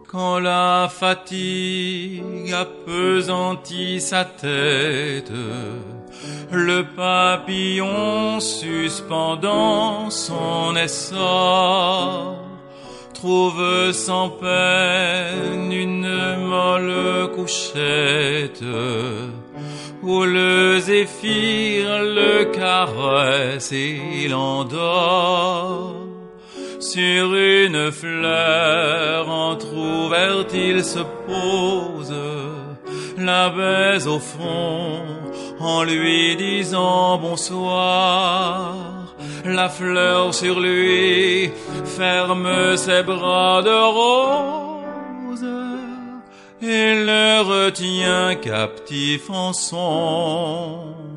Quand la fatigue appesantit sa tête, le papillon suspendant son essor trouve sans peine une molle couchette où le zéphyr le caresse et l'endort. Sur une fleur entr'ouverte il se pose, la baise au front en lui disant bonsoir. La fleur sur lui ferme ses bras de rose et le retient captif en son